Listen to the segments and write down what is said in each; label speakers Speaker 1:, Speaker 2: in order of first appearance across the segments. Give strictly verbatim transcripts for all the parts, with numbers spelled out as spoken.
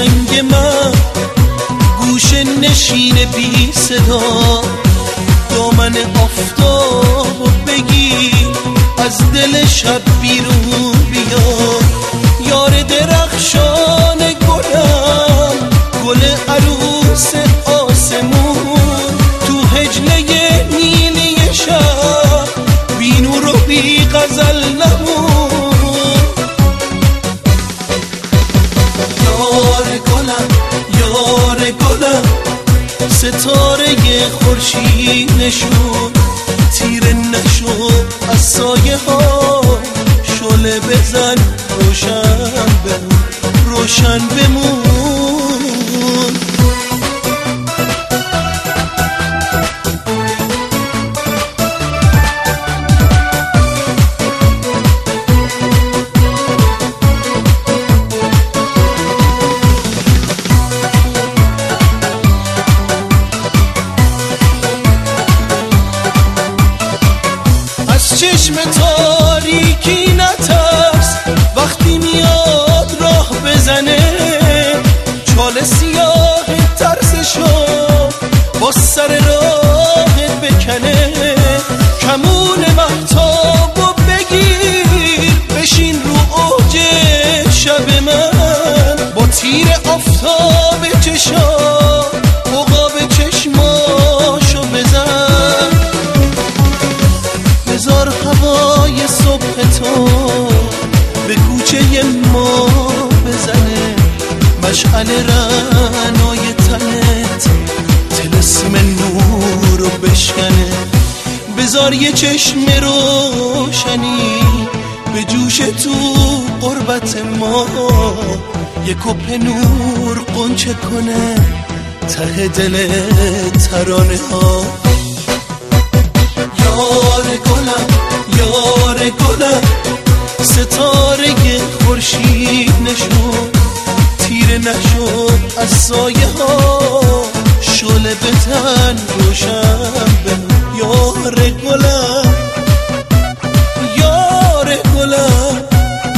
Speaker 1: قشنگ من، گوشه نشین بی صدا، دامن آفتاب بگیر، از دل شب بیرون بیا. یار درخشان گلم، گل عروس آسمون، تو هجله نیلی شب، بی نور و بی غزل نمون. یار گلم یار گلم، ستاره خورشید نشون، تیره نشو از سایه ها، شعله بزن روشن بمون، روشن بمون. چشم تاریکی نترس، وقتی میاد راه بزنه، چاله سیاه ترسشو با سر راهت بکنه. کمون مهتابو بگیر، بشین رو اوج شب من، با تیر آفتاب چشا عقاب چشماشو بزن. بذار هوای صبح تو به کوچه ما بزنه، مشعل رعنای تنت طلسم نور رو بشکنه. بذار یه چشم روشنی به جوش تو قربت ما، یه کپ نور قنچه کنه ته دل ترانه ها. یار گلم یار گلم، ستاره خورشید نشون، تیره نشو از سایه ها، شعله بزن روشن بمون. یار گلم یار گلم.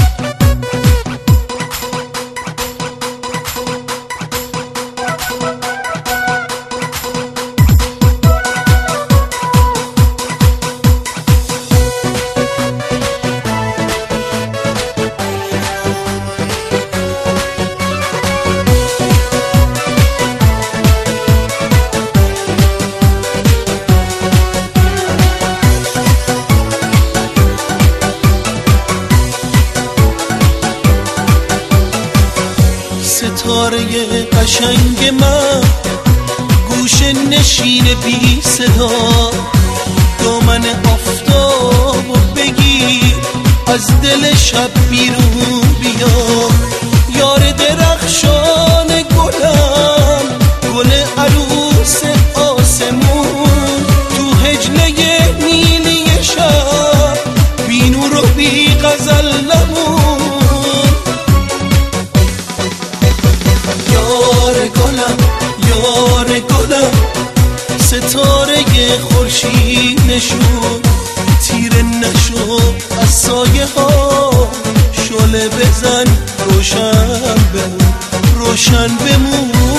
Speaker 1: ستاره قشنگ من، گوشه نشین بی صدا، دامن آفتاب بگیر، از دل شب بیرون بیا. یار درخشان گلم، گل عروس آسمون، تو هجله نیلی شب، بی نور و بی غزل نمون. یار گلم یار گلم، ستاره خورشید نشون، تیره نشو از سایه ها، شعله بزن روشن بمون، روشن بمون.